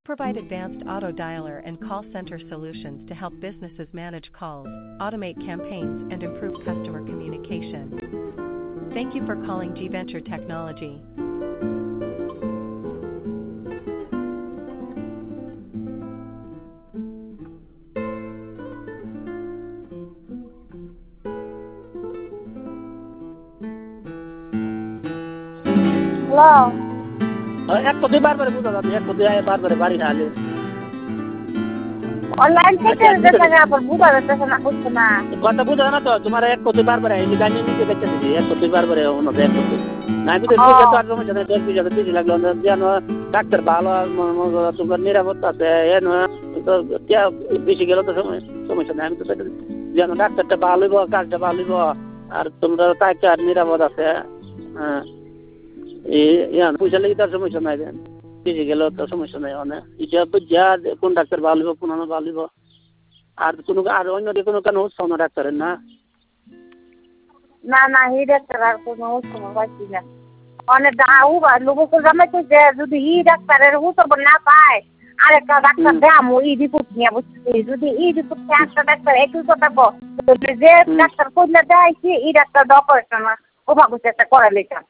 provide advanced auto dialer and call center solutions to help businesses manage calls, automate campaigns, and improve customer communication. Thank you for calling G Venture Technology. Hello. এক কোটি বারবার বুঝা যাচ্ছে এক কোটি বারবার বাড়ি খালি অনলাইন থেকে দেখা পর বুঝা যাচ্ছে না বুঝছো না কথা বুঝা না তো তোমার এক কোটি বারবার এই গানি নিতে বেঁচেছি এক কোটি বারবার অন্য এক কোটি না কিন্তু বুঝা তো আর সমস্যা নেই 10 টাকা দিতে লাগলো জানো ডাক্তার ভালো তোমার নিরাপত্তা আছে এন তো বেশি গেল তো সমস্যা নেই আমি তো জানো ডাক্তারটা ভালো হইব কাজটা ভালো হইব আর তোমরা তাকে আর নিরাপদ আছে হ্যাঁ পয়সা লেগে তার সমস্যা নাই বেশি গেল তো সমস্যা নাই অনেক এটা বুঝা কোন ডাক্তার ভালো হইব কোন ভালো হইব আর কোনো আর অন্য কোনো কেন উৎসাহ না ডাক্তারের না না না হি ডাক্তার আর কোনো উৎসাহ পাচ্ছি না অনেক দাও বা লোক জামাইতে যে যদি ই ডাক্তারের উৎসাহ না পায় আরেকটা ডাক্তার দেখামো ই রিপোর্ট নিয়ে বুঝছি যদি ই রিপোর্ট একটা ডাক্তার একটু কথা যে ডাক্তার করলে দেখাইছি ই ডাক্তার অপারেশন ও ভাবছে একটা করা লেখা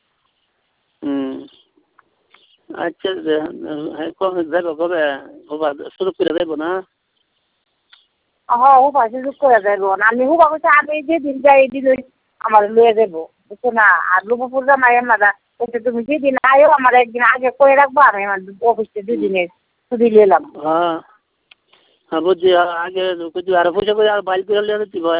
আচ্ছা কবে যাবো কবে শুরু করে দেবো না হ্যাঁ ও পাশে শুরু করে দেবো আমি ও ভাবছি আমি যেদিন যাই এদিন ওই আমার লয়ে যাবো বুঝছো না আর লুপুর জামাই আমরা তুমি যেদিন আয়ো আমার একদিন আগে করে রাখবো আমি আমার অফিসে দুদিনের ছুটি নিলাম হ্যাঁ হ্যাঁ বুঝছি আগে আরো পয়সা করে আর বাইল করে লিয়ে দিতে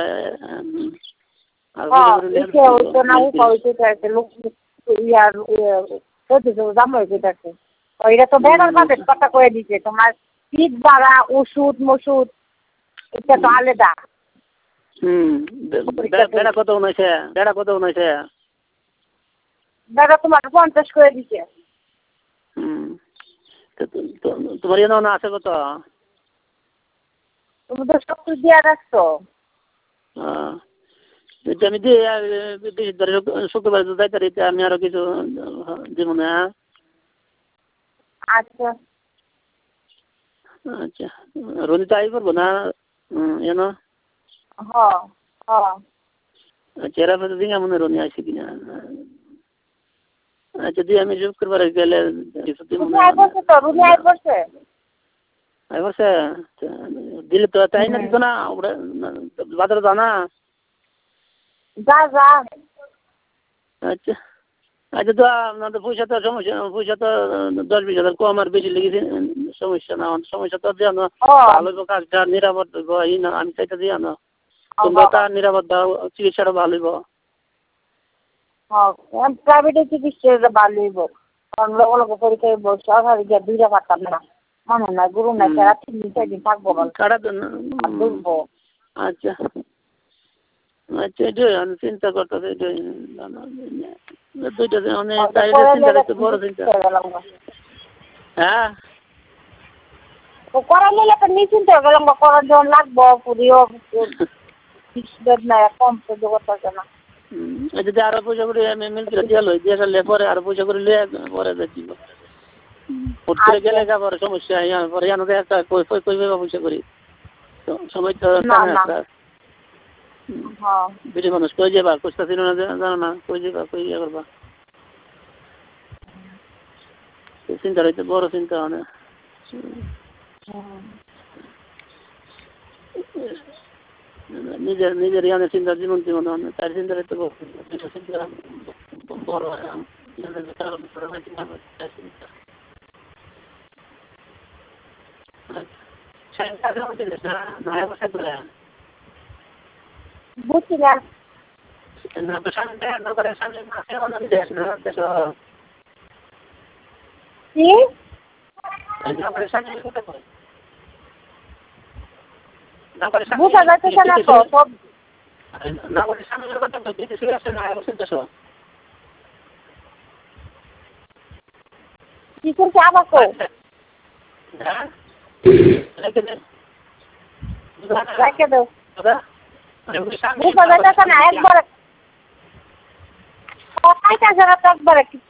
ওইটা তো বেড়ার পাবে কথা করে দিচ্ছে তোমার শীত বাড়া ওষুধ মসুদ এটা তো আলাদা বেড়া কত উনাইছে বেড়া তোমার 50 করে দিচ্ছে তোমার না আছে কত তুমি তো সব কিছু দিয়ে রাখছো আমি দিয়ে শুক্রবার যাই তারি আমি আরো কিছু দিব না আচ্ছা আচ্ছা রনিতা আই করবো না এনো চেরা ফেলে দিন মনে রনি আসি কিনা আচ্ছা দিয়ে আমি শুক্রবার গেলে দিলে তো তাই না দিত না বাজারে জানা আচ্ছা আচ্ছা তো আপনাদের পয়সা তো সমস্যা পয়সা তো 10-20 হাজার কম আর বেশি লেগেছে সমস্যা না সমস্যা তো দিয়ে না ভালো কাজটা নিরাপদ না আমি চাইতে দিয়ে না তোমরা তার নিরাপদ চিকিৎসাটা ভালো হইব প্রাইভেটে চিকিৎসা ভালো হইব কারণ লোক পরীক্ষায় সরকারি গিয়ে দুইটা পারতাম না মনে নাই গুরু নাই তারা 3-4 দিন থাকবো আচ্ছা আচ্ছা এটাই আমি চিন্তা করতেছি এটাই দুইটা অনেক চিন্তা বড় চিন্তা হ্যাঁ করা নিলে তো নিশ্চিন্ত হয়ে গেলাম করার জন্য লাগবো পুরিও কম সহ্য করতে হবে না যদি আরো পয়সা করে আমি মিলতে দিয়ে লই দিয়ে গেলে পরে আরো পয়সা করে লিয়ে পরে দিব হুট করে গেলে পরে সমস্যা পরে জানো একটা কই পয়সা করি সময় তো বেশি মানুষ কই যাবা কষ্ট ছিল না জানো না কই যাবা কই ইয়ে করবা চিন্তা রয়েছে বড় চিন্তা অনেক নিজের ইয়ানে চিন্তা জীবন অনেক তার চিন্তা রয়েছে বড় বুঝছি না কি বুঝা যাচ্ছে না তো সব কি করছে আবার রেখে দাও বুঝা যাচ্ছে না একবার 5,000 একবারে